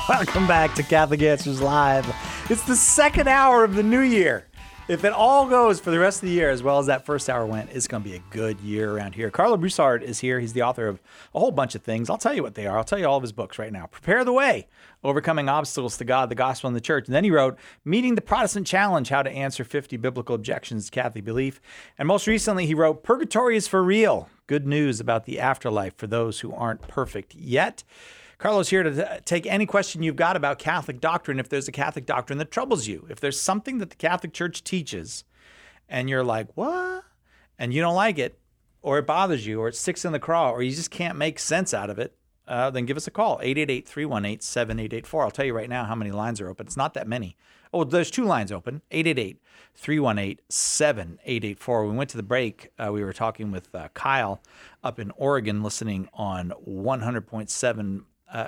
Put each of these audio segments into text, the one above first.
Welcome back to Catholic Answers Live. It's the second hour of the new year. If it all goes for the rest of the year as well as that first hour went, it's going to be a good year around here. Carlo Broussard is here. He's the author of a whole bunch of things. I'll tell you what they are. I'll tell you all of his books right now. Prepare the Way, Overcoming Obstacles to God, the Gospel, and the Church. And then he wrote Meeting the Protestant Challenge, How to Answer 50 Biblical Objections to Catholic Belief. And most recently, he wrote Purgatory is for Real, Good News About the Afterlife for Those Who Aren't Perfect Yet. Carlo's here to take any question you've got about Catholic doctrine. If there's a Catholic doctrine that troubles you, if there's something that the Catholic Church teaches and you're like, what? And you don't like it, or it bothers you, or it sticks in the craw, or you just can't make sense out of it, then give us a call, 888-318-7884. I'll tell you right now how many lines are open. It's not that many. Oh, there's 2 lines open, 888-318-7884. We went to the break. We were talking with Kyle up in Oregon, listening on 100.7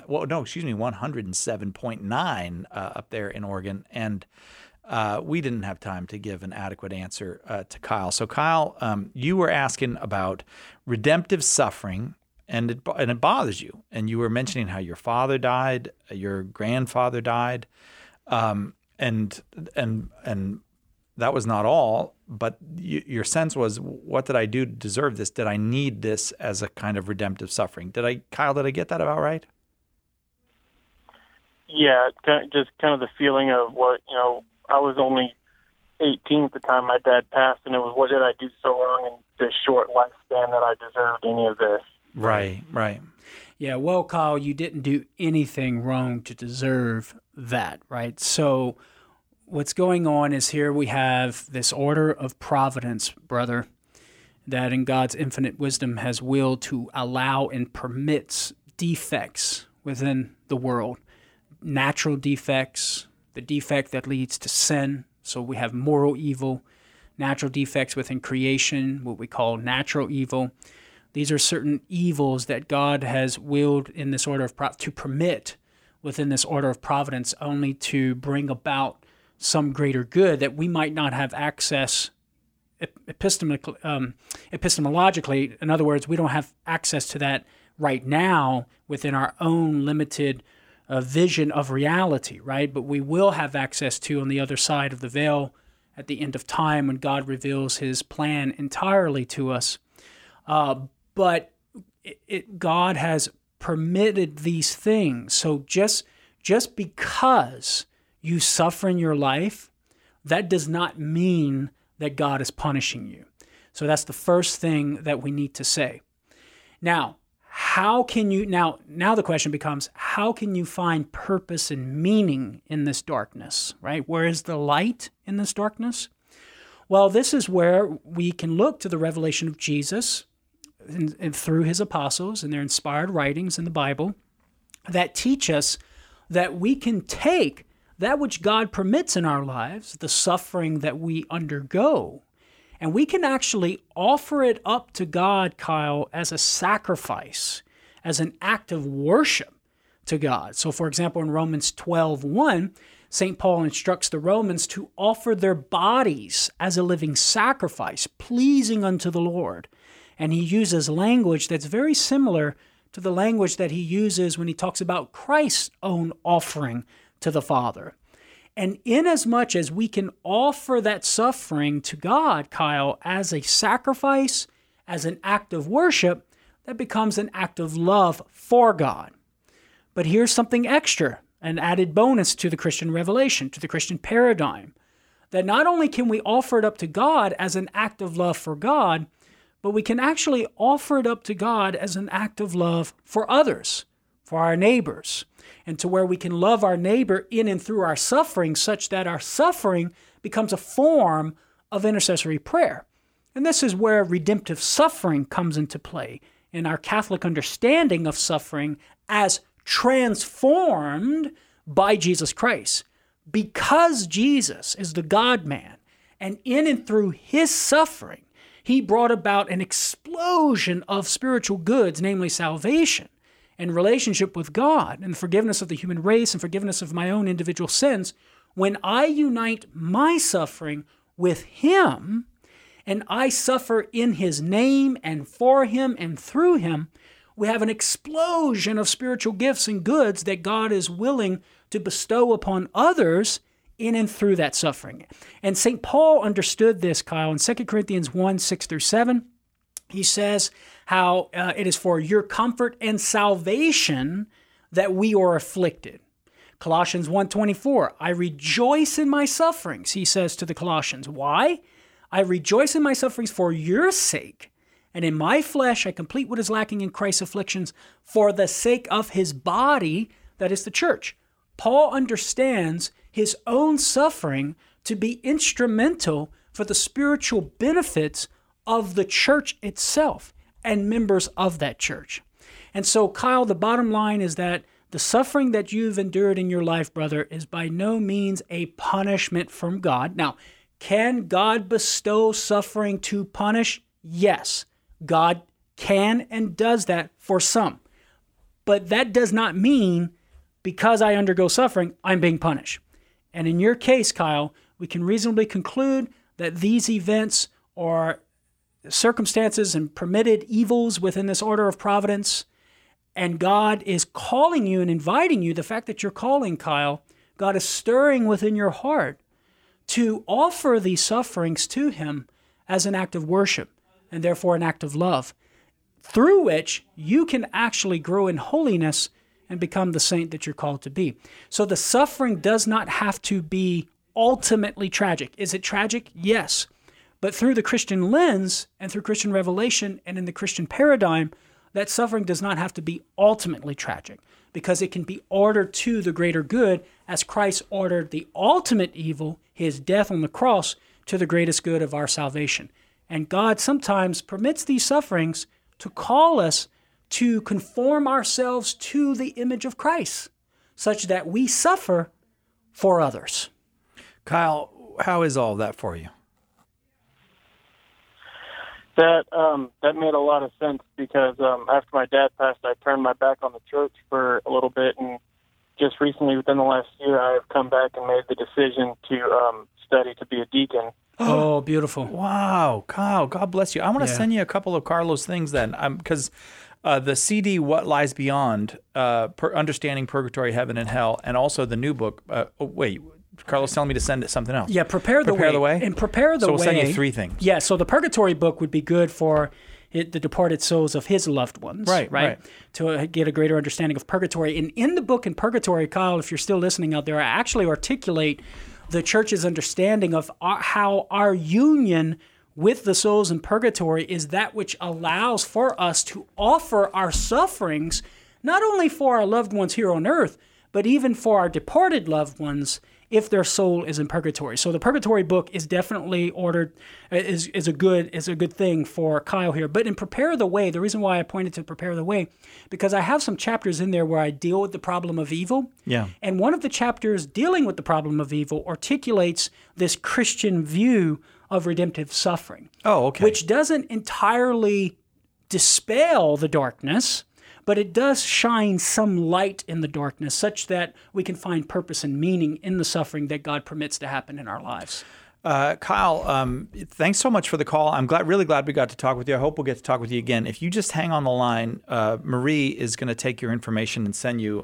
107.9 up there in Oregon. And we didn't have time to give an adequate answer to Kyle. So Kyle, you were asking about redemptive suffering, and it bothers you. And you were mentioning how your father died, your grandfather died, and that was not all. But your sense was, what did I do to deserve this? Did I need this as a kind of redemptive suffering? Kyle, did I get that about right? Yeah, just kind of the feeling of what, I was only 18 at the time my dad passed, and it was, what did I do so wrong in this short lifespan that I deserved any of this? Right. Yeah, well, Kyle, you didn't do anything wrong to deserve that, right? So what's going on is here we have this order of providence, brother, that in God's infinite wisdom has willed to allow and permits defects within the world. Natural defects, the defect that leads to sin. So we have moral evil, natural defects within creation, what we call natural evil. These are certain evils that God has willed in this order of to permit within this order of providence, only to bring about some greater good that we might not have access epistemologically. In other words, we don't have access to that right now within our own limited vision of reality, right? But we will have access to on the other side of the veil at the end of time when God reveals his plan entirely to us. But God has permitted these things. So just because you suffer in your life, that does not mean that God is punishing you. So that's the first thing that we need to say. Now, how can you, now the question becomes, how can you find purpose and meaning in this darkness, right? Where is the light in this darkness? Well, this is where we can look to the revelation of Jesus and through his apostles and their inspired writings in the Bible that teach us that we can take that which God permits in our lives, the suffering that we undergo, and we can actually offer it up to God, Kyle, as a sacrifice, as an act of worship to God. So, for example, in Romans 12:1, St. Paul instructs the Romans to offer their bodies as a living sacrifice, pleasing unto the Lord. And he uses language that's very similar to the language that he uses when he talks about Christ's own offering to the Father. And inasmuch as we can offer that suffering to God, Kyle, as a sacrifice, as an act of worship, that becomes an act of love for God. But here's something extra, an added bonus to the Christian revelation, to the Christian paradigm, that not only can we offer it up to God as an act of love for God, but we can actually offer it up to God as an act of love for others, for our neighbors, and to where we can love our neighbor in and through our suffering such that our suffering becomes a form of intercessory prayer. And this is where redemptive suffering comes into play in our Catholic understanding of suffering as transformed by Jesus Christ. Because Jesus is the God-man, and in and through his suffering, he brought about an explosion of spiritual goods, namely salvation and relationship with God and forgiveness of the human race and forgiveness of my own individual sins. When I unite my suffering with him and I suffer in his name and for him and through him, we have an explosion of spiritual gifts and goods that God is willing to bestow upon others in and through that suffering. And St. Paul understood this, Kyle, in 2 Corinthians 1, 6 through 7. He says how it is for your comfort and salvation that we are afflicted. Colossians 1:24, I rejoice in my sufferings, he says to the Colossians. Why? I rejoice in my sufferings for your sake, and in my flesh I complete what is lacking in Christ's afflictions for the sake of his body, that is the church. Paul understands his own suffering to be instrumental for the spiritual benefits of the church itself and members of that church. And so, Kyle, the bottom line is that the suffering that you've endured in your life, brother, is by no means a punishment from God. Now, can God bestow suffering to punish? Yes, God can and does that for some. But that does not mean because I undergo suffering, I'm being punished. And in your case, Kyle, we can reasonably conclude that these events are circumstances and permitted evils within this order of providence. And God is calling you and inviting you, the fact that you're calling, Kyle, God is stirring within your heart to offer these sufferings to him as an act of worship and therefore an act of love, through which you can actually grow in holiness and become the saint that you're called to be. So the suffering does not have to be ultimately tragic. Is it tragic? Yes. But through the Christian lens and through Christian revelation and in the Christian paradigm, that suffering does not have to be ultimately tragic because it can be ordered to the greater good as Christ ordered the ultimate evil, his death on the cross, to the greatest good of our salvation. And God sometimes permits these sufferings to call us to conform ourselves to the image of Christ, such that we suffer for others. Kyle, how is all that for you? That made a lot of sense because after my dad passed, I turned my back on the church for a little bit, and just recently, within the last year, I have come back and made the decision to study to be a deacon. Oh, beautiful. Wow, Kyle, God bless you. I want to send you a couple of Carlos things then, because the CD, What Lies Beyond, Understanding Purgatory, Heaven, and Hell, and also the new book. Carlos telling me to send it something else. Yeah, Prepare the Way. And Prepare the Way. So we'll send you 3 things. Yeah, so the Purgatory book would be good for the departed souls of his loved ones. Right. To get a greater understanding of purgatory. And in the book in Purgatory, Kyle, if you're still listening out there, I actually articulate the church's understanding of how our union with the souls in purgatory is that which allows for us to offer our sufferings, not only for our loved ones here on earth, but even for our departed loved ones if their soul is in purgatory. So the Purgatory book is definitely ordered, is a good thing for Kyle here. But in Prepare the Way, the reason why I pointed to Prepare the Way, because I have some chapters in there where I deal with the problem of evil. Yeah. And one of the chapters dealing with the problem of evil articulates this Christian view of redemptive suffering. Oh, okay. Which doesn't entirely dispel the darkness, but it does shine some light in the darkness such that we can find purpose and meaning in the suffering that God permits to happen in our lives. Kyle, thanks so much for the call. I'm really glad we got to talk with you. I hope we'll get to talk with you again. If you just hang on the line, Marie is going to take your information and send you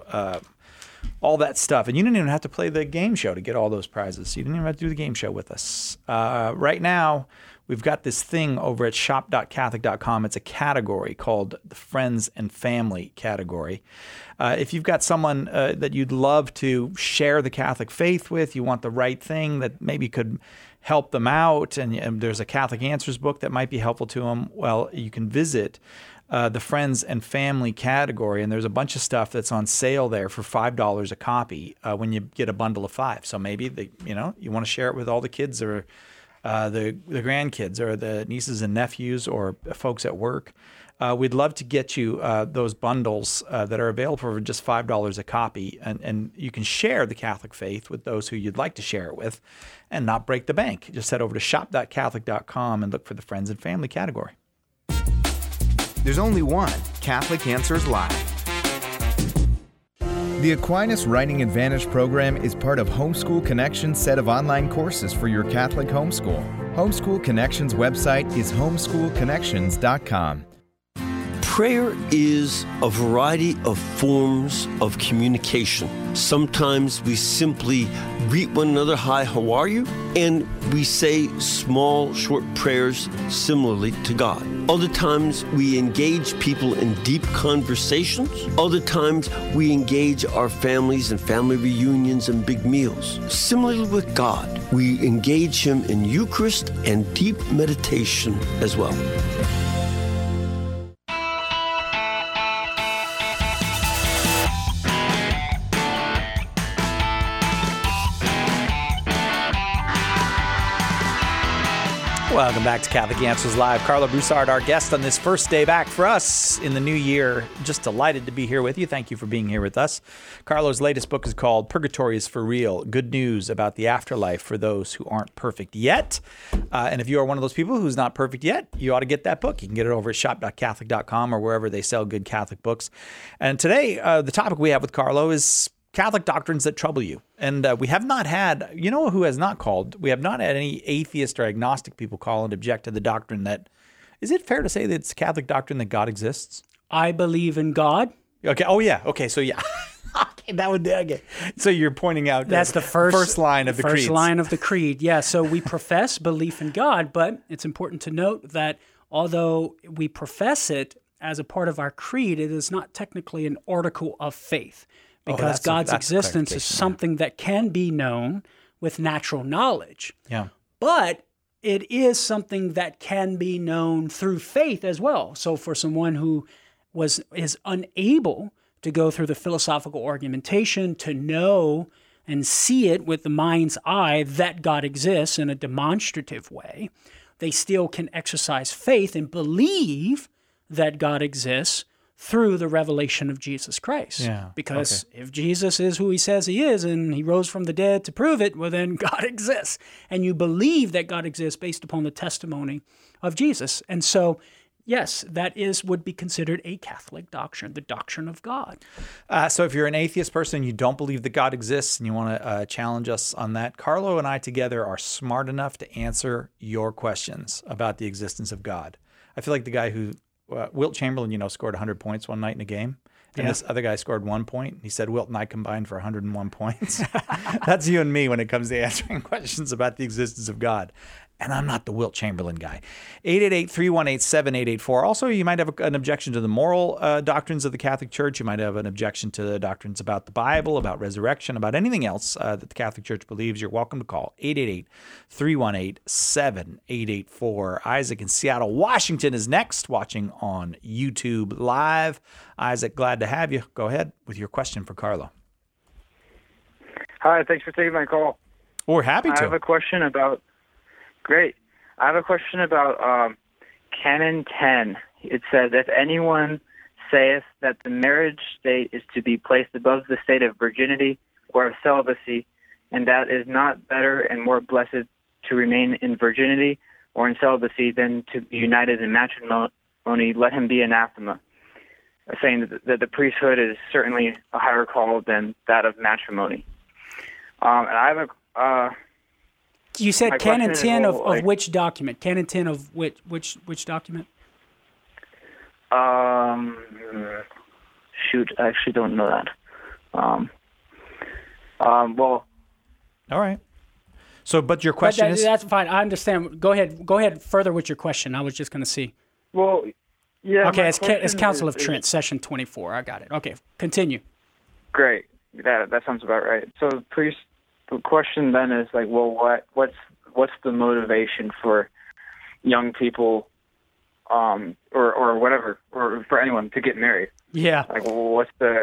all that stuff. And you didn't even have to play the game show to get all those prizes. You didn't even have to do the game show with us. Right now, we've got this thing over at shop.catholic.com. It's a category called the Friends and Family category. If you've got someone that you'd love to share the Catholic faith with, you want the right thing that maybe could help them out, and there's a Catholic Answers book that might be helpful to them, well, you can visit the Friends and Family category, and there's a bunch of stuff that's on sale there for $5 a copy when you get a bundle of 5. So maybe you want to share it with all the kids or the grandkids or the nieces and nephews or folks at work. We'd love to get you those bundles that are available for just $5 a copy, and you can share the Catholic faith with those who you'd like to share it with and not break the bank. Just head over to shop.catholic.com and look for the Friends and Family category. There's only one Catholic Answers Live. The Aquinas Writing Advantage program is part of Homeschool Connections' set of online courses for your Catholic homeschool. Homeschool Connections' website is homeschoolconnections.com. Prayer is a variety of forms of communication. Sometimes we simply greet one another, hi, how are you? And we say small, short prayers similarly to God. Other times we engage people in deep conversations. Other times we engage our families in family reunions and big meals. Similarly with God, we engage Him in Eucharist and deep meditation as well. Welcome back to Catholic Answers Live. Carlo Broussard, our guest on this first day back for us in the new year. Just delighted to be here with you. Thank you for being here with us. Carlo's latest book is called Purgatory is for Real, Good News About the Afterlife for Those Who Aren't Perfect Yet. And if you are one of those people who's not perfect yet, you ought to get that book. You can get it over at shop.catholic.com or wherever they sell good Catholic books. And today, the topic we have with Carlo is Catholic doctrines that trouble you. And we have not had, you know who has not called? We have not had any atheist or agnostic people call and object to the doctrine that, is it fair to say that it's Catholic doctrine that God exists? I believe in God. Okay. Oh, yeah. Okay. So, yeah. Okay, that would, okay. So you're pointing out that's the first line of the creed. First line of the creed. Yeah. So we profess belief in God, but it's important to note that although we profess it as a part of our creed, it is not technically an article of faith. Because God's existence is something that can be known with natural knowledge. Yeah. But it is something that can be known through faith as well. So for someone who is unable to go through the philosophical argumentation to know and see it with the mind's eye that God exists in a demonstrative way, they still can exercise faith and believe that God exists through the revelation of Jesus Christ. Yeah. Because if Jesus is who he says he is and he rose from the dead to prove it, well, then God exists. And you believe that God exists based upon the testimony of Jesus. And so, yes, that would be considered a Catholic doctrine, the doctrine of God. So if you're an atheist person, you don't believe that God exists and you want to challenge us on that, Carlo and I together are smart enough to answer your questions about the existence of God. I feel like the guy who Wilt Chamberlain, scored 100 points one night in a game. And this other guy scored 1 point. He said, Wilt and I combined for 101 points. That's you and me when it comes to answering questions about the existence of God. And I'm not the Wilt Chamberlain guy. 888-318-7884. Also, you might have an objection to the moral doctrines of the Catholic Church. You might have an objection to the doctrines about the Bible, about resurrection, about anything else that the Catholic Church believes. You're welcome to call 888-318-7884. Isaac in Seattle, Washington is next, watching on YouTube Live. Isaac, glad to have you. Go ahead with your question for Carlo. Hi, thanks for taking my call. We're happy to. I have a question about... Great. I have a question about Canon 10. It says, if anyone saith that the marriage state is to be placed above the state of virginity or of celibacy, and that is not better and more blessed to remain in virginity or in celibacy than to be united in matrimony, let him be anathema, saying that the priesthood is certainly a higher call than that of matrimony. And I have a... You said Canon 10 of which document? Canon 10 of which document? Shoot, I actually don't know that. Well. All right. So, but your question is... That's fine. I understand. Go ahead further with your question. I was just going to see. Well, yeah. Okay, it's Council of Trent, session 24. I got it. Okay, continue. Great. That sounds about right. So, priest... The question then is like, well, what's the motivation for young people, or whatever, or for anyone to get married? Yeah. Like, well,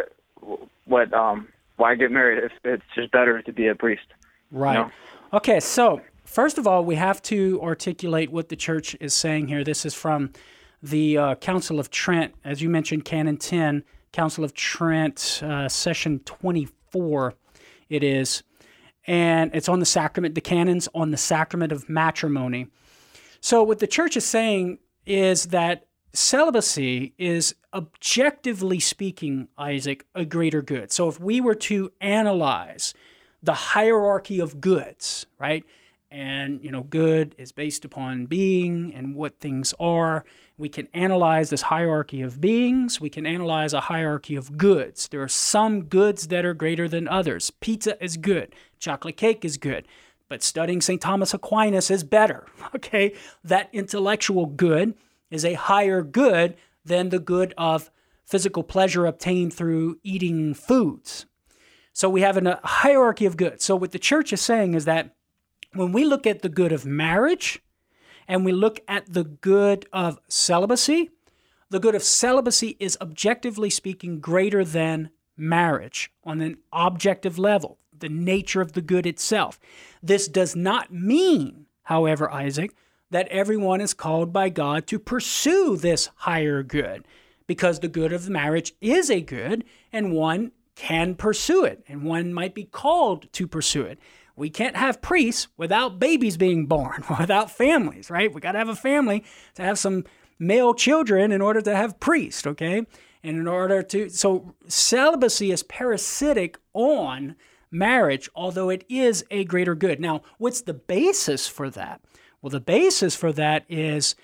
why get married if it's just better to be a priest? Right. You know? Okay. So first of all, we have to articulate what the church is saying here. This is from the Council of Trent, as you mentioned, Canon 10, Council of Trent, session 24. It is. And it's on the sacrament, the canons on the sacrament of matrimony. So what the church is saying is that celibacy is, objectively speaking, Isaac, a greater good. So if we were to analyze the hierarchy of goods, right? And, good is based upon being and what things are. we can analyze this hierarchy of beings. We can analyze a hierarchy of goods. There are some goods that are greater than others. Pizza is good. Chocolate cake is good. But studying St. Thomas Aquinas is better, okay? That intellectual good is a higher good than the good of physical pleasure obtained through eating foods. So we have a hierarchy of goods. So what the church is saying is that when we look at the good of marriage and we look at the good of celibacy, the good of celibacy is objectively speaking greater than marriage on an objective level, the nature of the good itself. This does not mean, however, Isaac, that everyone is called by God to pursue this higher good, because the good of marriage is a good and one can pursue it, and one might be called to pursue it. We can't have priests without babies being born, without families, right? We got to have a family to have some male children in order to have priests, okay? And in order to, so celibacy is parasitic on marriage, although it is a greater good. Now, what's the basis for that? Well, the basis for that is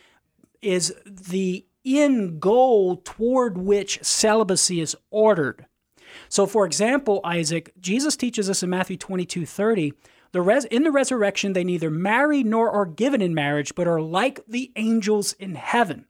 the end goal toward which celibacy is ordered. So, for example, Isaac, Jesus teaches us in Matthew 22:30, in the resurrection, they neither marry nor are given in marriage, but are like the angels in heaven.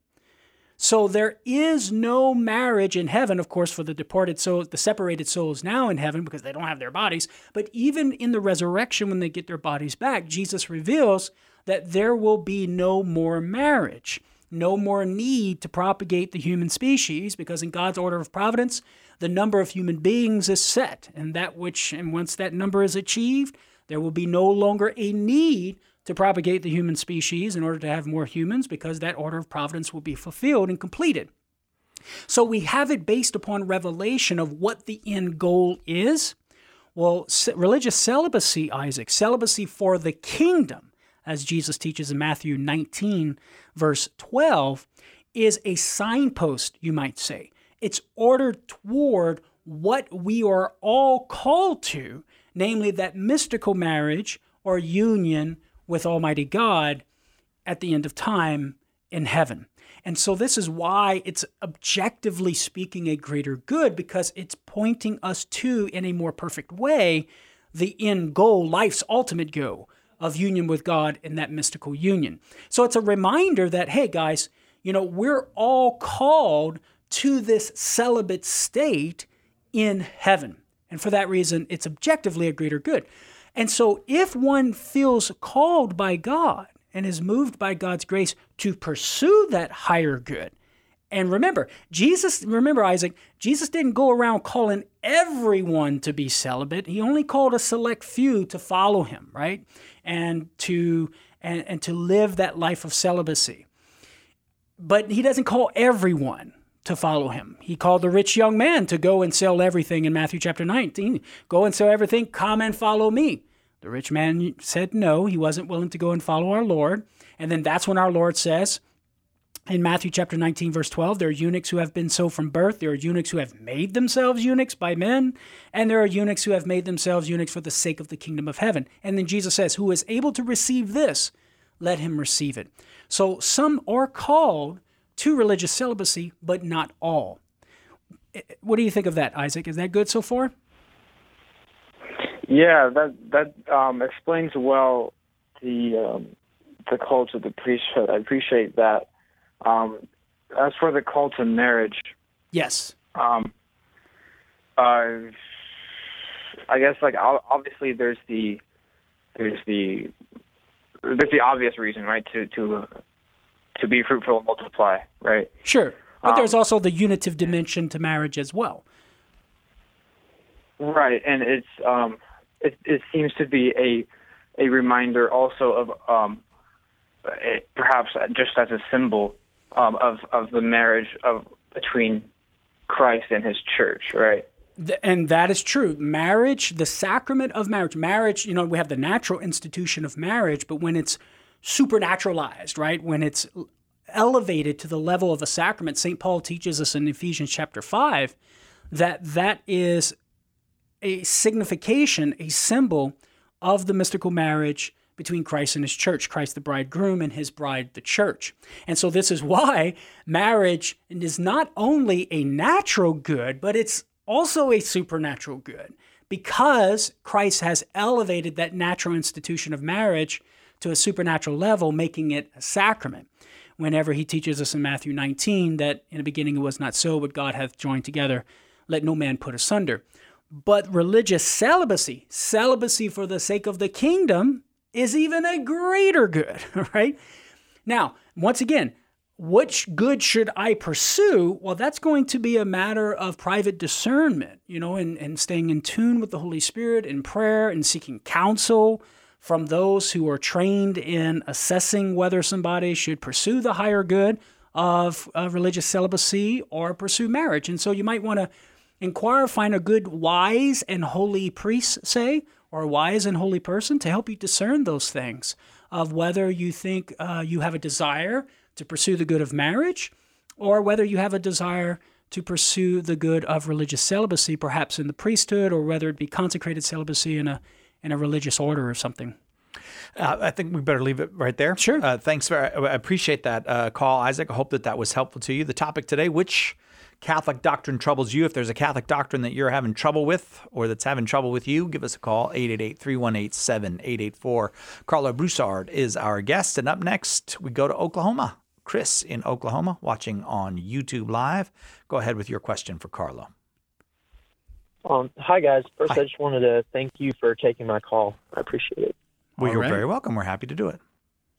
So there is no marriage in heaven, of course, for the departed souls, the separated souls now in heaven, because they don't have their bodies. But even in the resurrection, when they get their bodies back, Jesus reveals that there will be no more marriage, no more need to propagate the human species, because in God's order of providence, the number of human beings is set, and once that number is achieved, there will be no longer a need to propagate the human species in order to have more humans, because that order of providence will be fulfilled and completed. So we have it based upon revelation of what the end goal is. Well, religious celibacy, Isaac, celibacy for the kingdom, as Jesus teaches in Matthew 19, verse 12, is a signpost, you might say. It's ordered toward what we are all called to, namely that mystical marriage or union with Almighty God at the end of time in heaven. And so this is why it's objectively speaking a greater good, because it's pointing us to, in a more perfect way, the end goal, life's ultimate goal of union with God in that mystical union. So it's a reminder that, hey guys, we're all called to this celibate state in heaven. And for that reason, it's objectively a greater good. And so if one feels called by God and is moved by God's grace to pursue that higher good, and remember, Isaac, Jesus didn't go around calling everyone to be celibate. He only called a select few to follow him, right? And to live that life of celibacy. But he doesn't call everyone to follow him. He called the rich young man to go and sell everything in Matthew chapter 19. Go and sell everything, come and follow me. The rich man said no, he wasn't willing to go and follow our Lord. And then that's when our Lord says in Matthew chapter 19, verse 12, there are eunuchs who have been so from birth. There are eunuchs who have made themselves eunuchs by men. And there are eunuchs who have made themselves eunuchs for the sake of the kingdom of heaven. And then Jesus says, who is able to receive this, let him receive it. So some are called to religious celibacy, but not all. What do you think of that, Isaac? Is that good so far? Yeah, that explains well the call to the priesthood. I appreciate that. As for the call to marriage, yes. I guess obviously there's the obvious reason, right? To be fruitful and multiply, right? Sure. But there's also the unitive dimension to marriage as well. Right, and it's it seems to be a reminder also of perhaps just as a symbol of the marriage between Christ and his church, right? And that is true. Marriage, the sacrament of marriage, we have the natural institution of marriage, but when it's supernaturalized, right? When it's elevated to the level of a sacrament, St. Paul teaches us in Ephesians chapter 5 that is a signification, a symbol of the mystical marriage between Christ and his church, Christ the bridegroom and his bride, the church. And so this is why marriage is not only a natural good, but it's also a supernatural good, because Christ has elevated that natural institution of marriage to a supernatural level, making it a sacrament. Whenever he teaches us in Matthew 19 that in the beginning it was not so, but God hath joined together, let no man put asunder. But religious celibacy for the sake of the kingdom, is even a greater good, right? Now, once again, which good should I pursue? Well, that's going to be a matter of private discernment, and staying in tune with the Holy Spirit in prayer and seeking counsel from those who are trained in assessing whether somebody should pursue the higher good of religious celibacy or pursue marriage. And so you might want to inquire, find a good, wise and holy priest, say, or a wise and holy person to help you discern those things of whether you think you have a desire to pursue the good of marriage, or whether you have a desire to pursue the good of religious celibacy, perhaps in the priesthood, or whether it be consecrated celibacy in a religious order or something. I think we better leave it right there. Sure. Thanks. I appreciate that call, Isaac. I hope that was helpful to you. The topic today, which Catholic doctrine troubles you? If there's a Catholic doctrine that you're having trouble with or that's having trouble with you, give us a call, 888-318-7884. Carlo Broussard is our guest. And up next, we go to Oklahoma. Chris in Oklahoma, watching on YouTube Live. Go ahead with your question for Carlo. Hi, guys. First, Hi. I just wanted to thank you for taking my call. I appreciate it. Well, you're right. very welcome. We're happy to do it.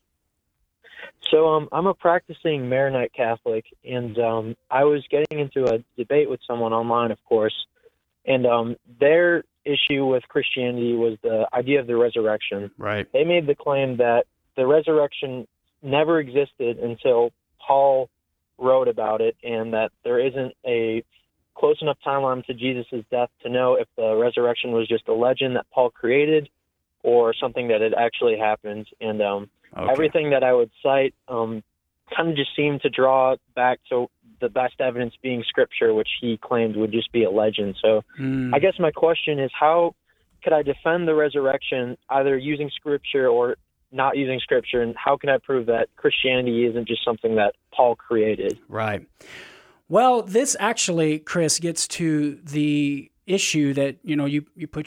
So I'm a practicing Maronite Catholic, and I was getting into a debate with someone online, of course, and their issue with Christianity was the idea of the resurrection. Right. They made the claim that the resurrection never existed until Paul wrote about it, and that there isn't a close enough timeline to Jesus' death to know if the resurrection was just a legend that Paul created or something that had actually happened. And everything that I would cite kind of just seemed to draw back to the best evidence being Scripture, which he claimed would just be a legend. So I guess my question is, how could I defend the resurrection either using Scripture or not using Scripture, and how can I prove that Christianity isn't just something that Paul created? Right. Well, this actually, Chris, gets to the issue that, you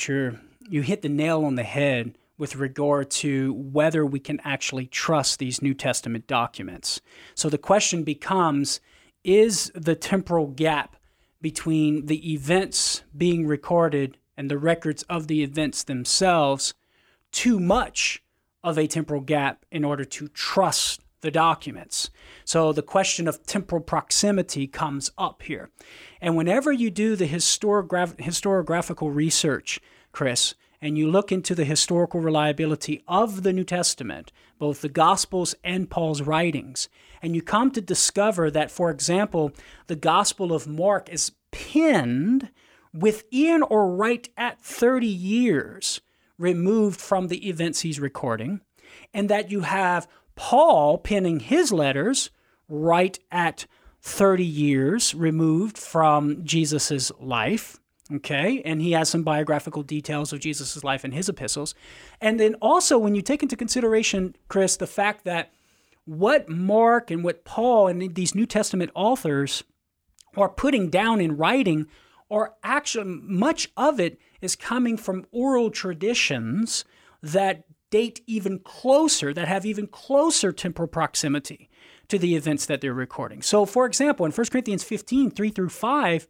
hit the nail on the head with regard to whether we can actually trust these New Testament documents. So the question becomes, is the temporal gap between the events being recorded and the records of the events themselves too much of a temporal gap in order to trust the documents? So the question of temporal proximity comes up here. And whenever you do the historiographical research, Chris, and you look into the historical reliability of the New Testament, both the Gospels and Paul's writings, and you come to discover that, for example, the Gospel of Mark is penned within or right at 30 years removed from the events he's recording, and that you have Paul penning his letters right at 30 years removed from Jesus' life, okay? And he has some biographical details of Jesus' life in his epistles. And then also, when you take into consideration, Chris, the fact that what Mark and what Paul and these New Testament authors are putting down in writing, or actually much of it is coming from oral traditions that date even closer, that have even closer temporal proximity to the events that they're recording. So, for example, in 1 Corinthians 15, 3-5,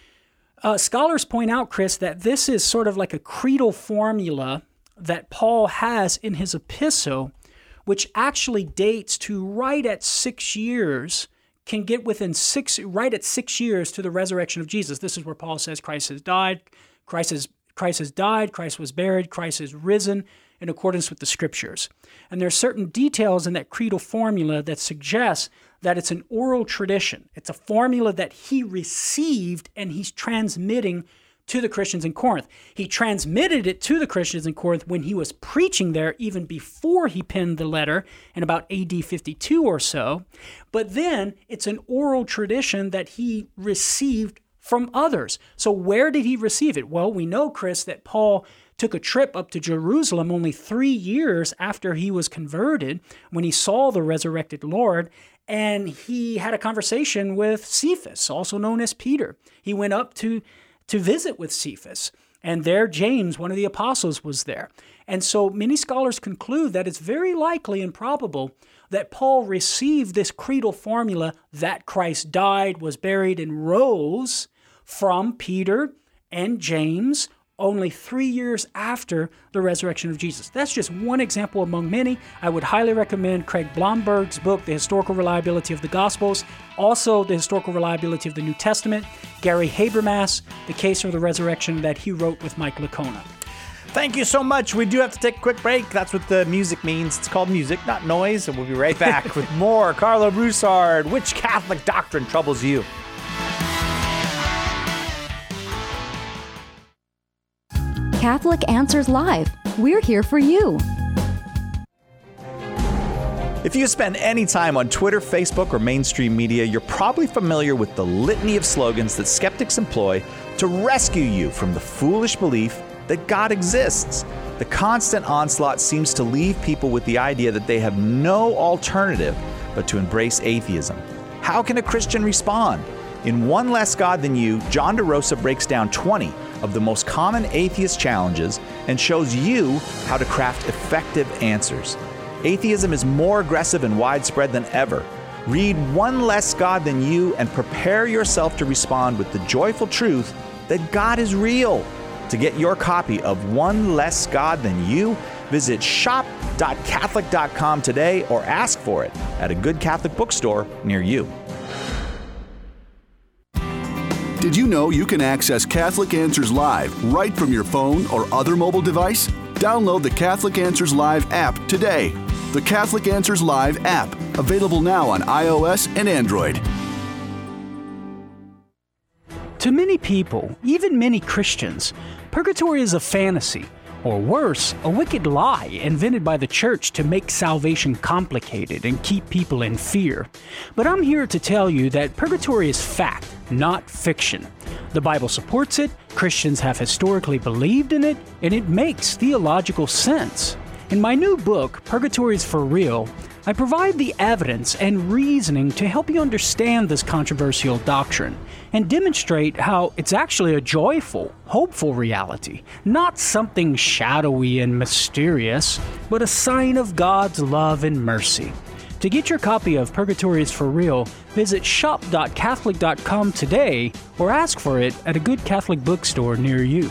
scholars point out, Chris, that this is sort of like a creedal formula that Paul has in his epistle, which actually dates to right at 6 years, can get within right at 6 years to the resurrection of Jesus. This is where Paul says Christ has died, Christ has died, Christ was buried, Christ is risen in accordance with the Scriptures. And there are certain details in that creedal formula that suggest that it's an oral tradition. It's a formula that he received and he's transmitting to the Christians in Corinth. He transmitted it to the Christians in Corinth when he was preaching there, even before he penned the letter in about AD 52 or so. But then it's an oral tradition that he received from others. So where did he receive it? Well, we know, Chris, that Paul took a trip up to Jerusalem only 3 years after he was converted, when he saw the resurrected Lord, and he had a conversation with Cephas, also known as Peter. He went up to visit with Cephas, and there James, one of the apostles, was there. And so many scholars conclude that it's very likely and probable that Paul received this creedal formula that Christ died, was buried, and rose from Peter and James only 3 years after the resurrection of Jesus. That's just one example among many. I would highly recommend Craig Blomberg's book, The Historical Reliability of the Gospels, also The Historical Reliability of the New Testament, Gary Habermas, The Case for the Resurrection, that he wrote with Mike Licona. Thank you so much. We do have to take a quick break. That's what the music means. It's called music, not noise. And we'll be right back with more. Carlo Broussard, which Catholic doctrine troubles you? Catholic Answers Live. We're here for you. If you spend any time on Twitter, Facebook, or mainstream media, you're probably familiar with the litany of slogans that skeptics employ to rescue you from the foolish belief that God exists. The constant onslaught seems to leave people with the idea that they have no alternative but to embrace atheism. How can a Christian respond? In One Less God Than You, John DeRosa breaks down 20 of the most common atheist challenges and shows you how to craft effective answers. Atheism is more aggressive and widespread than ever. Read One Less God Than You and prepare yourself to respond with the joyful truth that God is real. To get your copy of One Less God Than You, visit shop.catholic.com today or ask for it at a good Catholic bookstore near you. Did you know you can access Catholic Answers Live right from your phone or other mobile device? Download the Catholic Answers Live app today. The Catholic Answers Live app, available now on iOS and Android. To many people, even many Christians, purgatory is a fantasy, or worse, a wicked lie invented by the church to make salvation complicated and keep people in fear. But I'm here to tell you that purgatory is fact, not fiction. The Bible supports it, Christians have historically believed in it, and it makes theological sense. In my new book, Purgatory is for Real, I provide the evidence and reasoning to help you understand this controversial doctrine and demonstrate how it's actually a joyful, hopeful reality, not something shadowy and mysterious, but a sign of God's love and mercy. To get your copy of Purgatory is for Real, visit shop.catholic.com today or ask for it at a good Catholic bookstore near you.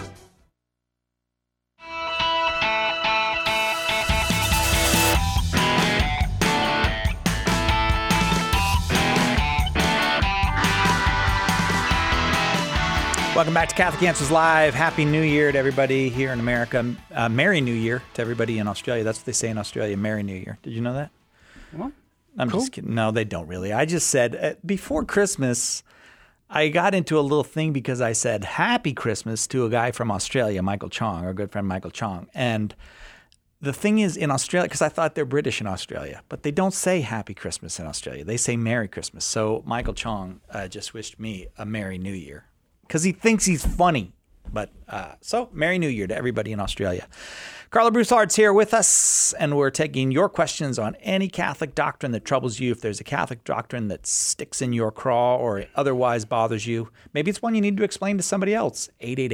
Welcome back to Catholic Answers Live. Happy New Year to everybody here in America. Merry New Year to everybody in Australia. That's what they say in Australia, Merry New Year. Did you know that? Well, I'm just kidding. No, they don't really. I just said, before Christmas, I got into a little thing because I said Happy Christmas to a guy from Australia, Michael Chong, our good friend Michael Chong. And the thing is, in Australia, because I thought they're British in Australia, but they don't say Happy Christmas in Australia. They say Merry Christmas. So Michael Chong just wished me a Merry New Year. Because he thinks he's funny. But so, Merry New Year to everybody in Australia. Carlo Broussard's here with us, and we're taking your questions on any Catholic doctrine that troubles you. If there's a Catholic doctrine that sticks in your craw or otherwise bothers you, maybe it's one you need to explain to somebody else.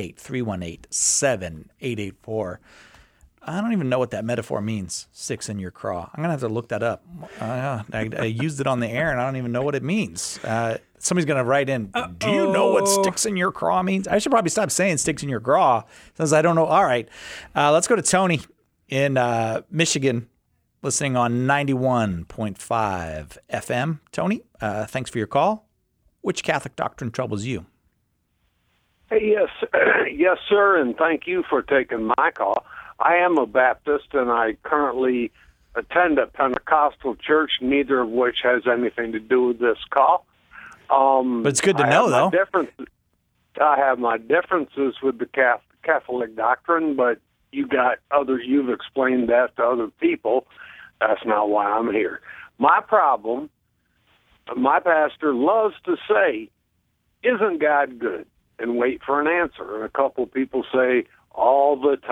888-318-7884. I don't even know what that metaphor means, sticks in your craw. I'm going to have to look that up. I used it on the air, and I don't even know what it means. Somebody's going to write in, do you know what sticks in your craw means? I should probably stop saying sticks in your craw since I don't know. All right. Let's go to Tony in Michigan, listening on 91.5 FM. Tony, thanks for your call. Which Catholic doctrine troubles you? Hey, yes, sir, and thank you for taking my call. I am a Baptist, and I currently attend a Pentecostal church, neither of which has anything to do with this call. But it's good to know, though. I have my differences with the Catholic doctrine, but you've explained that to other people. That's not why I'm here. My problem, my pastor loves to say, isn't God good? And wait for an answer. And a couple people say all the time,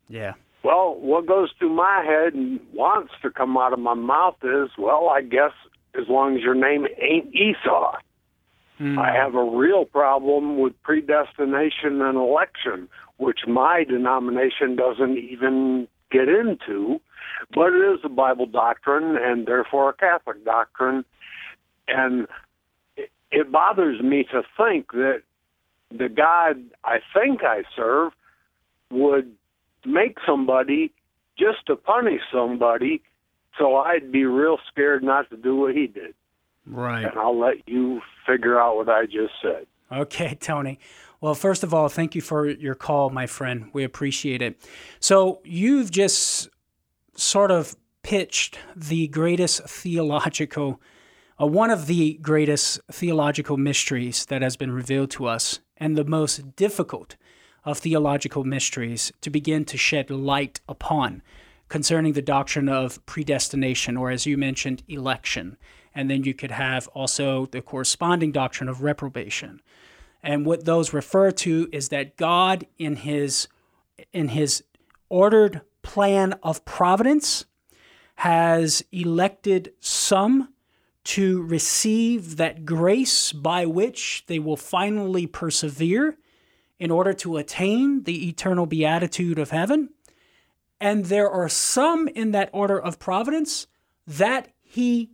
Yeah. Well, what goes through my head and wants to come out of my mouth is, well, I guess as long as your name ain't Esau. I have a real problem with predestination and election, which my denomination doesn't even get into, but it is a Bible doctrine and therefore a Catholic doctrine. And it bothers me to think that the God I think I serve would make somebody just to punish somebody, so I'd be real scared not to do what he did. Right. And I'll let you figure out what I just said. Okay, Tony. Well, first of all, thank you for your call, my friend. We appreciate it. So you've just sort of pitched the greatest theological, one of the greatest theological mysteries that has been revealed to us, and the most difficult of theological mysteries to begin to shed light upon concerning the doctrine of predestination, or as you mentioned, election. And then you could have also the corresponding doctrine of reprobation. And what those refer to is that God, in his ordered plan of providence, has elected some to receive that grace by which they will finally persevere in order to attain the eternal beatitude of heaven. And there are some in that order of providence that he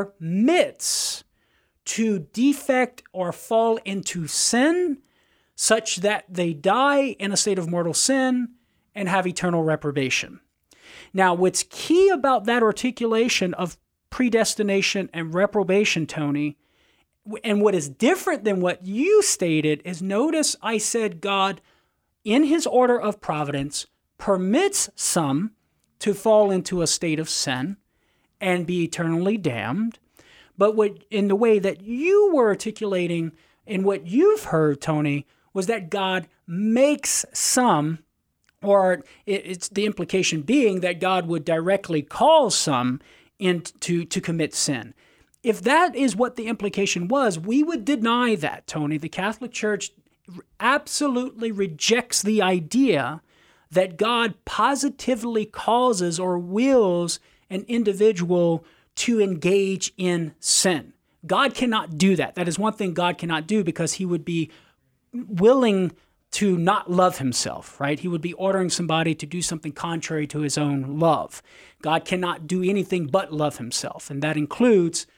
permits to defect or fall into sin, such that they die in a state of mortal sin and have eternal reprobation. Now, what's key about that articulation of predestination and reprobation, Tony, and what is different than what you stated, is notice I said God, in his order of providence, permits some to fall into a state of sin and be eternally damned. But what, in the way that you were articulating and what you've heard, Tony, was that God makes some, or it's the implication being that God would directly call some to commit sin. If that is what the implication was, we would deny that, Tony. The Catholic Church absolutely rejects the idea that God positively causes or wills an individual to engage in sin. God cannot do that. That is one thing God cannot do, because he would be willing to not love himself, right? He would be ordering somebody to do something contrary to his own love. God cannot do anything but love himself, and that includes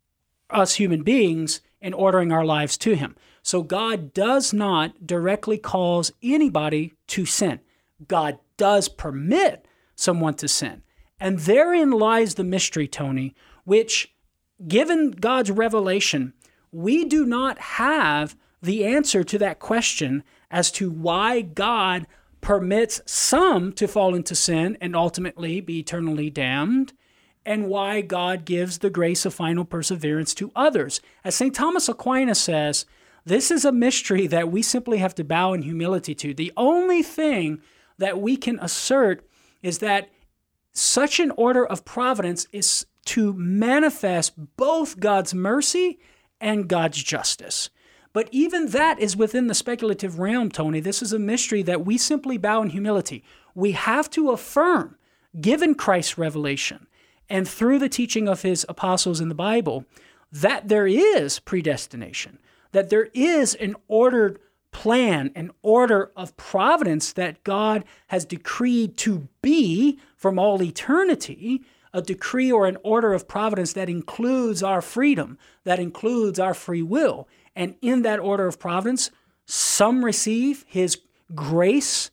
us human beings in ordering our lives to him. So God does not directly cause anybody to sin. God does permit someone to sin. And therein lies the mystery, Tony, which, given God's revelation, we do not have the answer to that question as to why God permits some to fall into sin and ultimately be eternally damned, and why God gives the grace of final perseverance to others. As St. Thomas Aquinas says, this is a mystery that we simply have to bow in humility to. The only thing that we can assert is that such an order of providence is to manifest both God's mercy and God's justice. But even that is within the speculative realm, Tony. This is a mystery that we simply bow in humility. We have to affirm, given Christ's revelation and through the teaching of his apostles in the Bible, that there is predestination, that there is an ordered plan, an order of providence that God has decreed to be from all eternity, a decree or an order of providence that includes our freedom, that includes our free will. And in that order of providence, some receive his grace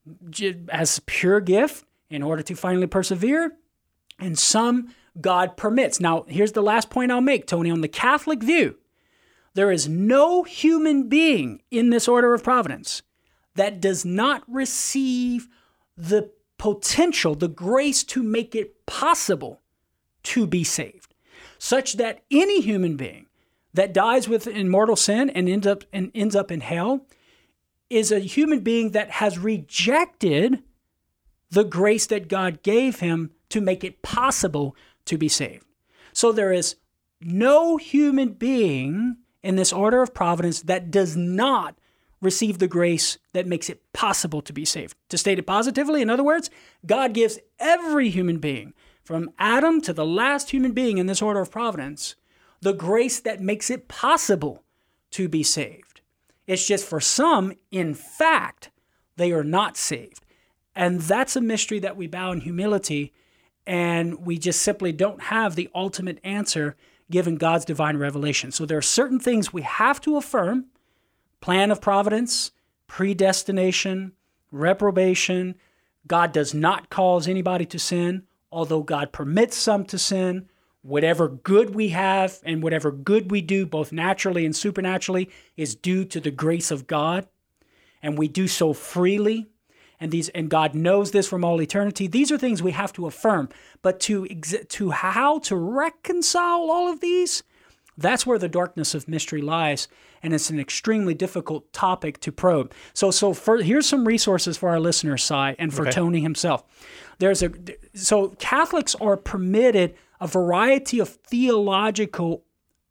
as pure gift in order to finally persevere, and some God permits. Now, here's the last point I'll make, Tony. On the Catholic view, there is no human being in this order of providence that does not receive the potential, the grace to make it possible to be saved, such that any human being that dies with immortal sin and ends up in hell is a human being that has rejected the grace that God gave him to make it possible to be saved. So there is no human being in this order of providence that does not receive the grace that makes it possible to be saved. To state it positively, in other words, God gives every human being, from Adam to the last human being in this order of providence, the grace that makes it possible to be saved. It's just for some, in fact, they are not saved. And that's a mystery that we bow in humility, and we just simply don't have the ultimate answer given God's divine revelation. So there are certain things we have to affirm: plan of providence, predestination, reprobation. God does not cause anybody to sin, although God permits some to sin. Whatever good we have and whatever good we do, both naturally and supernaturally, is due to the grace of God. And we do so freely. And God knows this from all eternity. These are things we have to affirm. But to how to reconcile all of these, that's where the darkness of mystery lies. And it's an extremely difficult topic to probe. So here's some resources for our listeners, Cy, and for Tony himself. So Catholics are permitted a variety of theological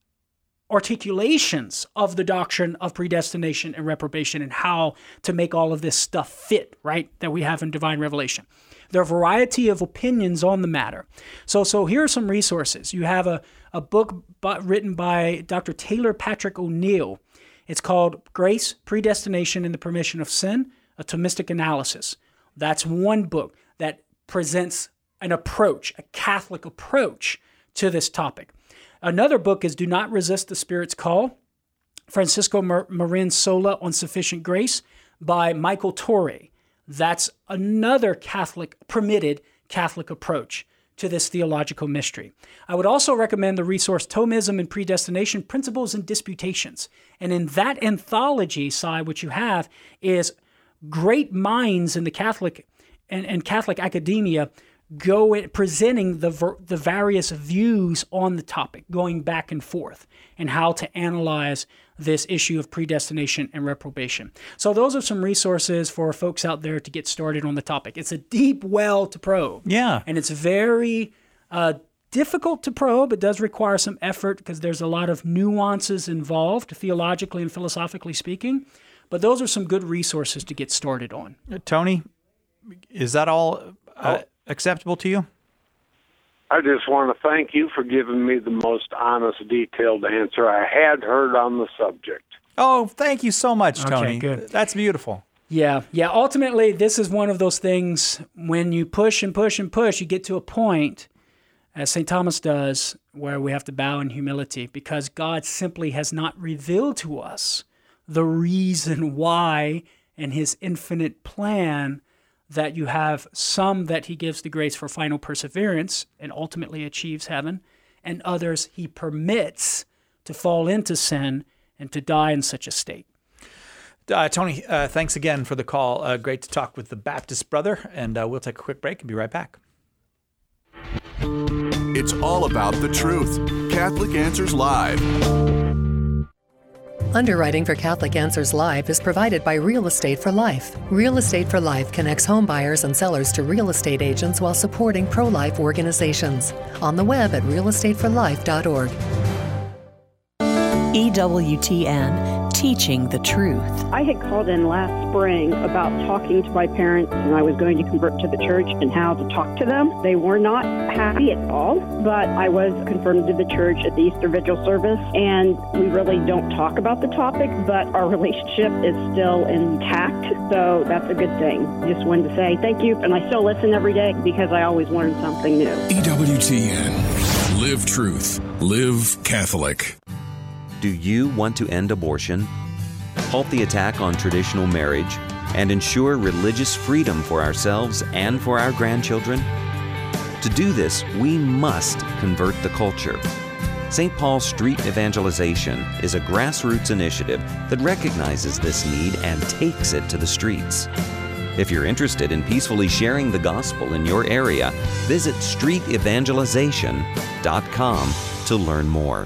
articulations of the doctrine of predestination and reprobation and how to make all of this stuff fit, right, that we have in divine revelation. There are a variety of opinions on the matter. So here are some resources. You have a book written by Dr. Taylor Patrick O'Neill. It's called Grace, Predestination, and the Permission of Sin, a Thomistic Analysis. That's one book that presents an approach, a Catholic approach to this topic. Another book is Do Not Resist the Spirit's Call, Francisco Marin Sola on Sufficient Grace by Michael Torre. That's another permitted Catholic approach to this theological mystery. I would also recommend the resource Thomism and Predestination, Principles and Disputations. And in that anthology, Cy, what you have is great minds in the Catholic and Catholic academia presenting the various views on the topic, going back and forth, and how to analyze this issue of predestination and reprobation. So those are some resources for folks out there to get started on the topic. It's a deep well to probe. Yeah. And it's very difficult to probe. It does require some effort because there's a lot of nuances involved, theologically and philosophically speaking. But those are some good resources to get started on. Tony, is that all acceptable to you? I just want to thank you for giving me the most honest, detailed answer I had heard on the subject. Oh, thank you so much, Tony. Okay, good. That's beautiful. Yeah. Ultimately, this is one of those things when you push and push and push, you get to a point, as St. Thomas does, where we have to bow in humility because God simply has not revealed to us the reason why in his infinite plan that you have some that he gives the grace for final perseverance and ultimately achieves heaven, and others he permits to fall into sin and to die in such a state. Tony, thanks again for the call. Great to talk with the Baptist brother, and we'll take a quick break and be right back. It's all about the truth. Catholic Answers Live. Underwriting for Catholic Answers Live is provided by Real Estate for Life. Real Estate for Life connects home buyers and sellers to real estate agents while supporting pro-life organizations. On the web at realestateforlife.org. EWTN, Teaching the Truth. I had called in last spring about talking to my parents, and I was going to convert to the church and how to talk to them. They were not happy at all, but I was confirmed to the church at the Easter Vigil service, and we really don't talk about the topic, but our relationship is still intact, so that's a good thing. Just wanted to say thank you, and I still listen every day because I always learn something new. EWTN. Live truth. Live Catholic. Do you want to end abortion, halt the attack on traditional marriage, and ensure religious freedom for ourselves and for our grandchildren? To do this, we must convert the culture. St. Paul's Street Evangelization is a grassroots initiative that recognizes this need and takes it to the streets. If you're interested in peacefully sharing the gospel in your area, visit streetevangelization.com to learn more.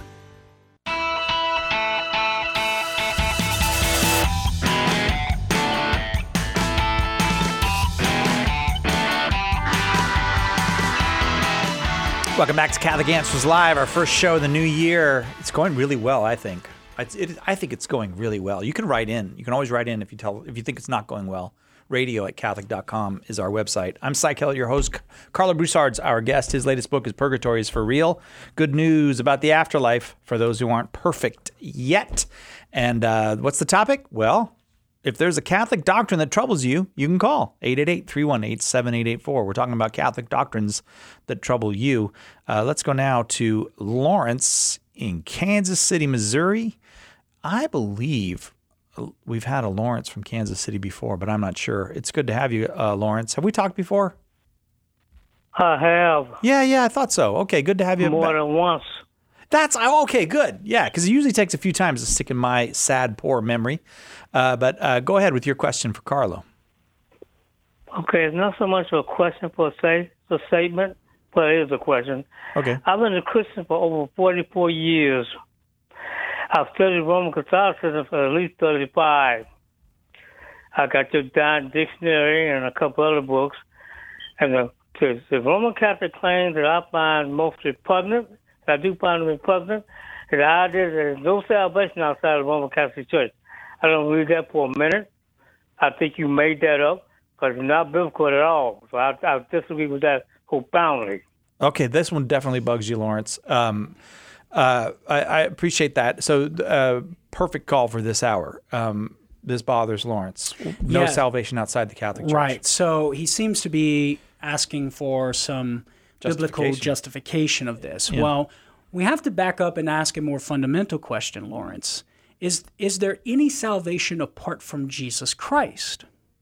Welcome back to Catholic Answers Live, our first show of the new year. It's going really well, I think. I think it's going really well. You can write in. You can always write in if you think it's not going well. Radio@Catholic.com is our website. I'm Cy Kellett, your host. Carlo Broussard's our guest. His latest book is Purgatory is for Real. Good news about the afterlife for those who aren't perfect yet. And what's the topic? Well, if there's a Catholic doctrine that troubles you, you can call 888-318-7884. We're talking about Catholic doctrines that trouble you. Let's go now to Lawrence in Kansas City, Missouri. I believe we've had a Lawrence from Kansas City before, but I'm not sure. It's good to have you, Lawrence. Have we talked before? I have. Yeah, I thought so. Okay, good to have you. More than once. That's okay, good. Yeah, because it usually takes a few times to stick in my sad, poor memory. But go ahead with your question for Carlo. Okay, it's not so much a question per se, it's a statement, but it is a question. Okay. I've been a Christian for over 44 years. I've studied Roman Catholicism for at least 35. I got your Don Dictionary and a couple other books. And the Roman Catholic claims that I find most repugnant, I do find them repugnant, is the idea that there's no salvation outside of the Roman Catholic Church. I don't read that for a minute. I think you made that up because it's not biblical at all. So I disagree with that profoundly. Okay, this one definitely bugs you, Lawrence. I appreciate that. So perfect call for this hour. This bothers Lawrence. No salvation outside the Catholic Church. Right. So he seems to be asking for some biblical justification of this. Yeah. Well, we have to back up and ask a more fundamental question, Lawrence. Is there any salvation apart from Jesus Christ?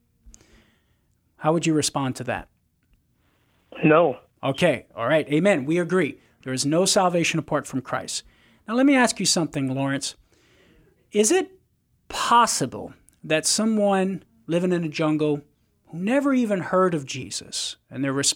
How would you respond to that? No. Okay. All right. Amen. We agree. There is no salvation apart from Christ. Now, let me ask you something, Lawrence. Is it possible that someone living in a jungle who never even heard of Jesus, and they're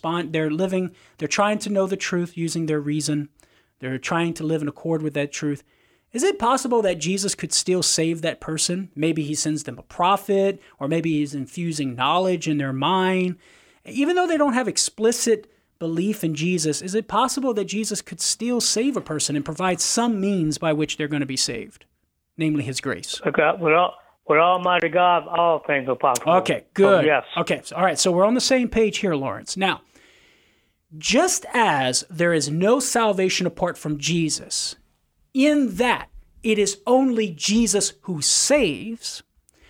trying to know the truth using their reason, they're trying to live in accord with that truth, is it possible that Jesus could still save that person? Maybe he sends them a prophet, or maybe he's infusing knowledge in their mind. Even though they don't have explicit belief in Jesus, is it possible that Jesus could still save a person and provide some means by which they're going to be saved, namely his grace? Okay, with Almighty God, all things are possible. Okay, good. So, yes. Okay, all right, so we're on the same page here, Lawrence. Now, just as there is no salvation apart from Jesus, in that it is only Jesus who saves,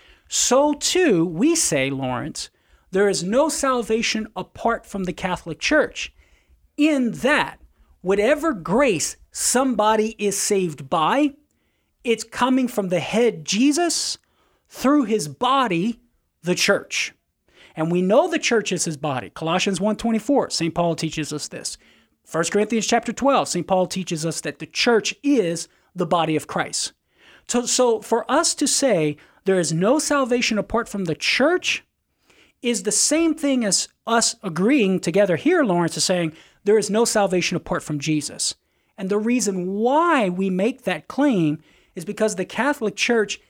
so too we say, Lawrence, there is no salvation apart from the Catholic Church, in that whatever grace somebody is saved by, it's coming from the head Jesus through his body, the church. And we know the church is his body. Colossians 1:24, St. Paul teaches us this. 1 Corinthians chapter 12, St. Paul teaches us that the church is the body of Christ. So for us to say there is no salvation apart from the church is the same thing as us agreeing together here, Lawrence, is saying there is no salvation apart from Jesus. And the reason why we make that claim is because the Catholic Church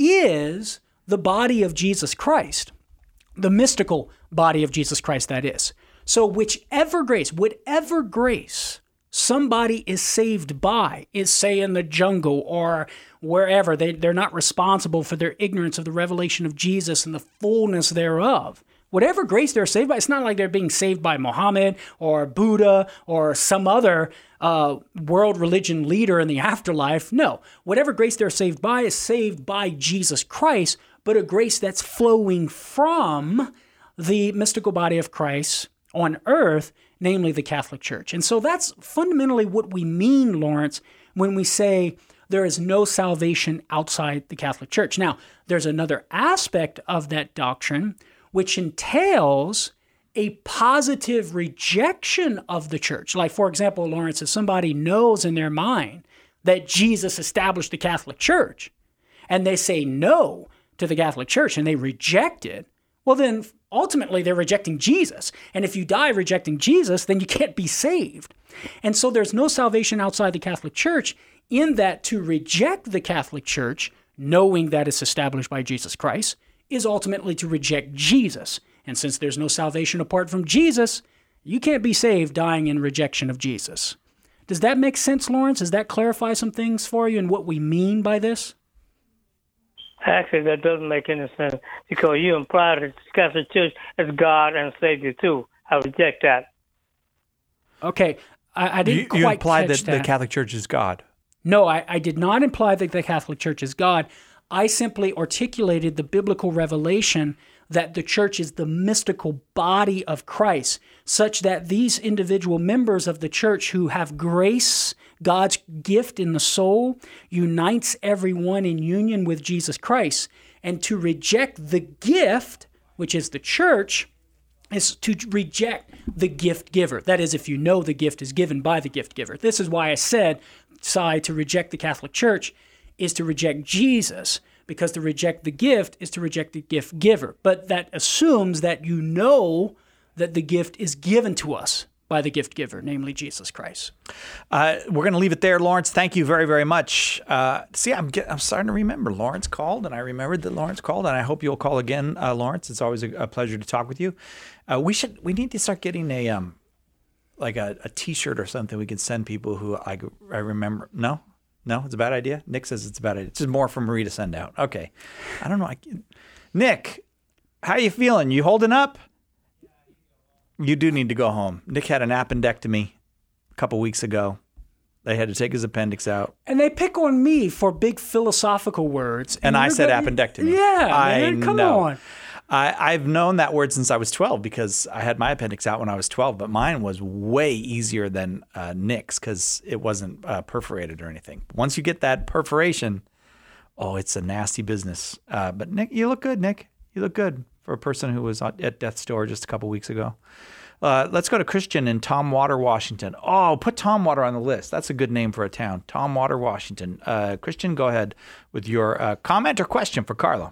is the body of Jesus Christ, the mystical body of Jesus Christ, that is. So whatever grace somebody is saved by, is say in the jungle or wherever, they're not responsible for their ignorance of the revelation of Jesus and the fullness thereof. Whatever grace they're saved by, it's not like they're being saved by Muhammad or Buddha or some other world religion leader in the afterlife. No, whatever grace they're saved by is saved by Jesus Christ, but a grace that's flowing from the mystical body of Christ on earth, namely the Catholic Church. And so that's fundamentally what we mean, Lawrence, when we say there is no salvation outside the Catholic Church. Now, there's another aspect of that doctrine which entails a positive rejection of the church. Like, for example, Lawrence, if somebody knows in their mind that Jesus established the Catholic Church, and they say no to the Catholic Church and they reject it, well, then ultimately they're rejecting Jesus. And if you die rejecting Jesus, then you can't be saved. And so there's no salvation outside the Catholic Church, in that to reject the Catholic Church, knowing that it's established by Jesus Christ, is ultimately to reject Jesus. And since there's no salvation apart from Jesus, you can't be saved dying in rejection of Jesus. Does that make sense, Lawrence? Does that clarify some things for you and what we mean by this? Actually, that doesn't make any sense because you imply that the Catholic Church is God and Savior too. I reject that. Okay, I didn't You quite implied catch that the Catholic Church is God. No, I did not imply that the Catholic Church is God. I simply articulated the biblical revelation that the church is the mystical body of Christ, such that these individual members of the church who have grace, God's gift in the soul, unites everyone in union with Jesus Christ. And to reject the gift, which is the church, is to reject the gift giver. That is, if you know the gift is given by the gift giver. This is why I said, to reject the Catholic Church is to reject Jesus, because to reject the gift is to reject the gift giver. But that assumes that you know that the gift is given to us by the gift giver, namely Jesus Christ. We're going to leave it there, Lawrence. Thank you very, very much. I'm starting to remember. Lawrence called, and I remembered that Lawrence called, and I hope you'll call again, Lawrence. It's always a pleasure to talk with you. We need to start getting a T-shirt or something we can send people who I remember. No, it's a bad idea. Nick says it's a bad idea. It's just more for Marie to send out. Okay, I don't know. Nick, how you feeling? You holding up? You do need to go home. Nick had an appendectomy a couple weeks ago. They had to take his appendix out. And they pick on me for big philosophical words. And I said appendectomy. Yeah, man, come on. I've known that word since I was 12 because I had my appendix out when I was 12, but mine was way easier than Nick's because it wasn't perforated or anything. Once you get that perforation, it's a nasty business. But Nick, you look good, Nick. You look good for a person who was at death's door just a couple weeks ago. Let's go to Christian in Tomwater, Washington. Oh, put Tomwater on the list. That's a good name for a town. Tomwater, Washington. Christian, go ahead with your comment or question for Carlo.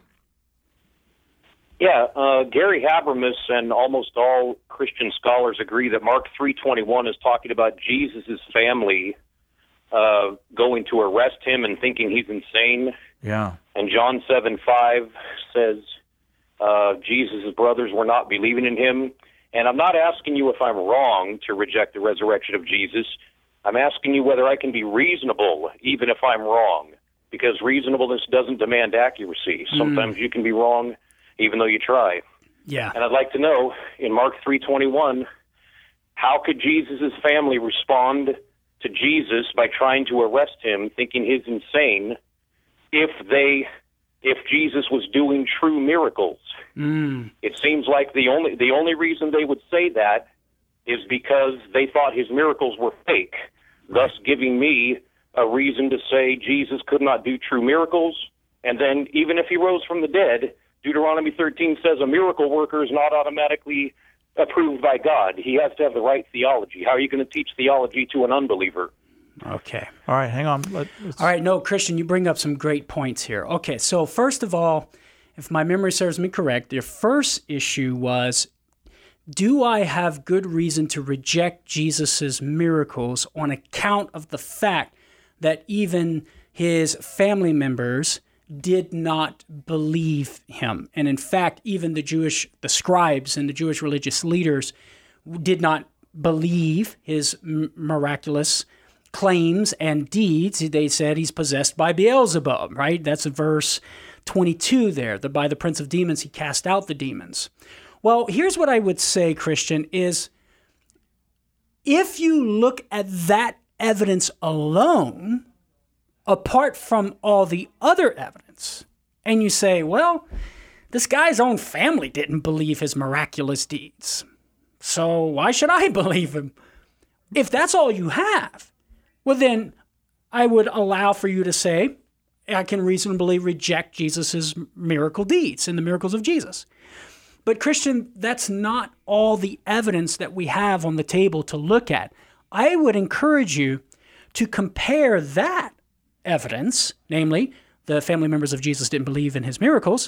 Yeah, Gary Habermas and almost all Christian scholars agree that Mark 3:21 is talking about Jesus' family going to arrest him and thinking he's insane. Yeah. And John 7:5 says Jesus' brothers were not believing in him. And I'm not asking you if I'm wrong to reject the resurrection of Jesus. I'm asking you whether I can be reasonable even if I'm wrong, because reasonableness doesn't demand accuracy. Sometimes you can be wrong even though you try. Yeah. And I'd like to know, in Mark 3:21, how could Jesus' family respond to Jesus by trying to arrest him, thinking he's insane, if Jesus was doing true miracles? It seems like the only reason they would say that is because they thought his miracles were fake, thus giving me a reason to say Jesus could not do true miracles. And then even if he rose from the dead, Deuteronomy 13 says a miracle worker is not automatically approved by God. He has to have the right theology. How are you going to teach theology to an unbeliever? Okay. All right, hang on. All right, no, Christian, you bring up some great points here. Okay, so first of all, if my memory serves me correct, your first issue was, do I have good reason to reject Jesus' miracles on account of the fact that even his family members did not believe him? And in fact, even the scribes and the Jewish religious leaders did not believe his miraculous claims and deeds. They said he's possessed by Beelzebub, right? That's verse 22 there, that by the prince of demons he cast out the demons. Well, here's what I would say, Christian, is if you look at that evidence alone, apart from all the other evidence, and you say, well, this guy's own family didn't believe his miraculous deeds, so why should I believe him? If that's all you have, well, then I would allow for you to say, I can reasonably reject Jesus' miracle deeds and the miracles of Jesus. But Christian, that's not all the evidence that we have on the table to look at. I would encourage you to compare that evidence, namely the family members of Jesus didn't believe in his miracles,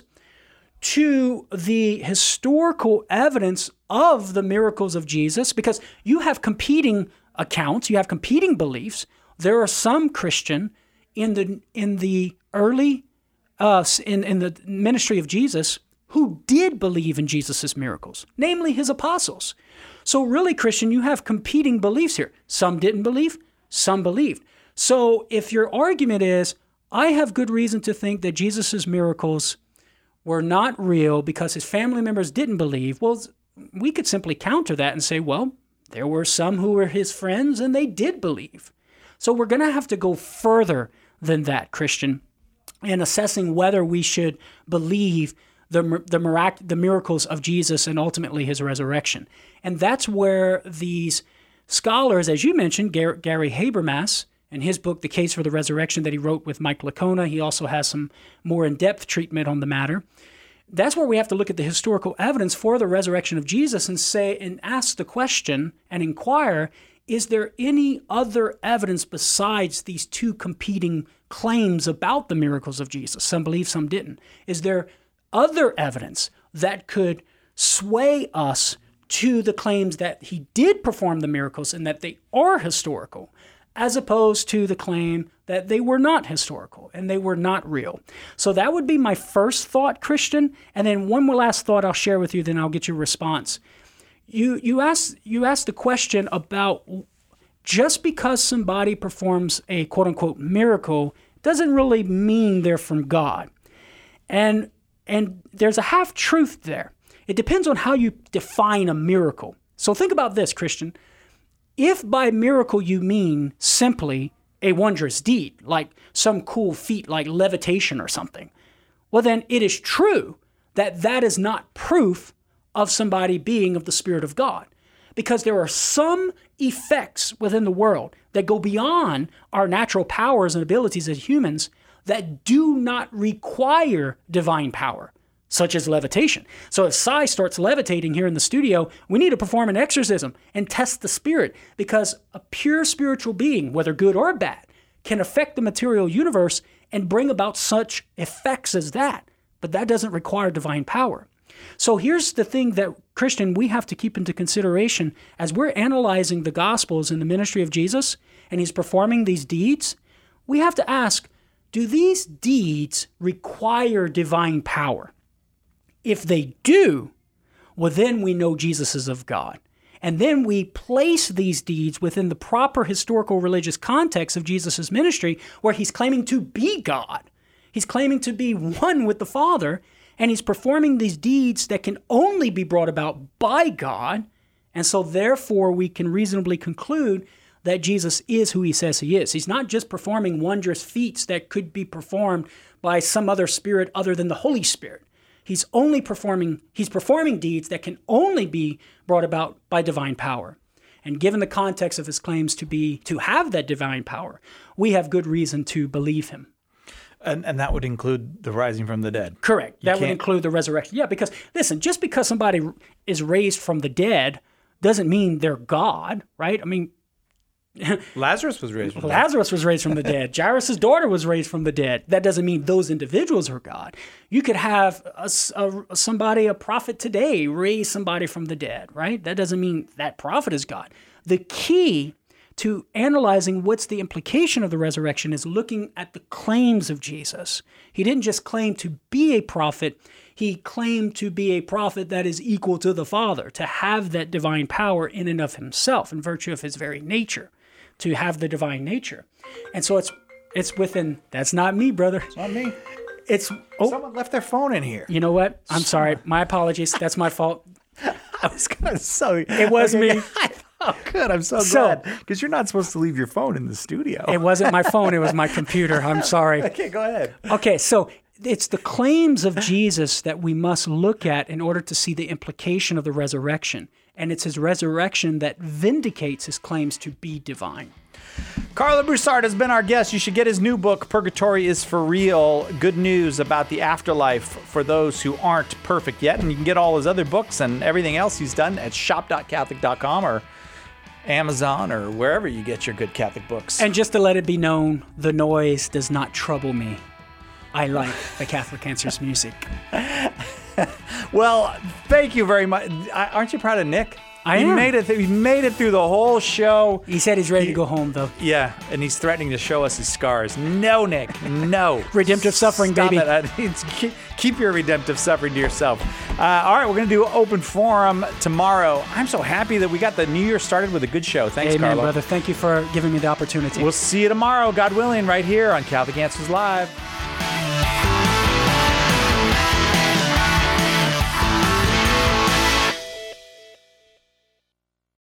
to the historical evidence of the miracles of Jesus, because you have competing accounts, you have competing beliefs. There are some Christian in the early in the ministry of Jesus who did believe in Jesus' miracles, namely his apostles. So really, Christian, you have competing beliefs here. Some didn't believe, some believed. So if your argument is, I have good reason to think that Jesus' miracles were not real because his family members didn't believe, well, we could simply counter that and say, well, there were some who were his friends and they did believe. So we're going to have to go further than that, Christian, in assessing whether we should believe the miracles of Jesus and ultimately his resurrection. And that's where these scholars, as you mentioned, Gary Habermas, in his book, The Case for the Resurrection, that he wrote with Mike Licona, he also has some more in-depth treatment on the matter. That's where we have to look at the historical evidence for the resurrection of Jesus and ask the question and inquire, is there any other evidence besides these two competing claims about the miracles of Jesus? Some believe, some didn't. Is there other evidence that could sway us to the claims that he did perform the miracles and that they are historical, as opposed to the claim that they were not historical and they were not real? So that would be my first thought, Christian. And then one more last thought I'll share with you, then I'll get your response. You asked the question about just because somebody performs a quote-unquote miracle doesn't really mean they're from God. And there's a half-truth there. It depends on how you define a miracle. So think about this, Christian. If by miracle you mean simply a wondrous deed, like some cool feat like levitation or something, well then it is true that that is not proof of somebody being of the Spirit of God. Because there are some effects within the world that go beyond our natural powers and abilities as humans that do not require divine power, such as levitation. So if Cy starts levitating here in the studio, we need to perform an exorcism and test the spirit, because a pure spiritual being, whether good or bad, can affect the material universe and bring about such effects as that. But that doesn't require divine power. So here's the thing that, Christian, we have to keep into consideration as we're analyzing the Gospels in the ministry of Jesus and he's performing these deeds. We have to ask, do these deeds require divine power? If they do, well, then we know Jesus is of God. And then we place these deeds within the proper historical religious context of Jesus' ministry, where he's claiming to be God. He's claiming to be one with the Father, and he's performing these deeds that can only be brought about by God. And so therefore we can reasonably conclude that Jesus is who he says he is. He's not just performing wondrous feats that could be performed by some other spirit other than the Holy Spirit. He's performing deeds that can only be brought about by divine power. And given the context of his claims to have that divine power, we have good reason to believe him. And that would include the rising from the dead. Correct. That would include the resurrection. Yeah, because, listen, just because somebody is raised from the dead doesn't mean they're God, right? I mean, Lazarus was raised from the dead. Lazarus was raised from the dead. Jairus' daughter was raised from the dead. That doesn't mean those individuals are God. You could have a prophet today raise somebody from the dead, right? That doesn't mean that prophet is God. The key to analyzing what's the implication of the resurrection is looking at the claims of Jesus. He didn't just claim to be a prophet, he claimed to be a prophet that is equal to the Father, to have that divine power in and of himself, in virtue of his very nature, to have the divine nature. And so it's within, that's not me, brother. It's not me. Someone left their phone in here. You know what? I'm sorry. My apologies. That's my fault. I was kind of sorry. It was me. Oh, good. I'm so glad. Because you're not supposed to leave your phone in the studio. It wasn't my phone. It was my computer. I'm sorry. Okay, go ahead. Okay, so it's the claims of Jesus that we must look at in order to see the implication of the resurrection. And it's his resurrection that vindicates his claims to be divine. Karlo Broussard has been our guest. You should get his new book, Purgatory is for Real. Good news about the afterlife for those who aren't perfect yet. And you can get all his other books and everything else he's done at shop.catholic.com or Amazon or wherever you get your good Catholic books. And just to let it be known, the noise does not trouble me. I like the Catholic Answers music. Well, thank you very much. Aren't you proud of Nick? He made it through the whole show. He said he's ready to go home, though. Yeah, and he's threatening to show us his scars. No, Nick, no. Redemptive suffering, Stop baby. It. Keep your redemptive suffering to yourself. All right, we're going to do open forum tomorrow. I'm so happy that we got the new year started with a good show. Thanks, Amen, Carlo. brother. Thank you for giving me the opportunity. We'll see you tomorrow, God willing, right here on Catholic Answers Live.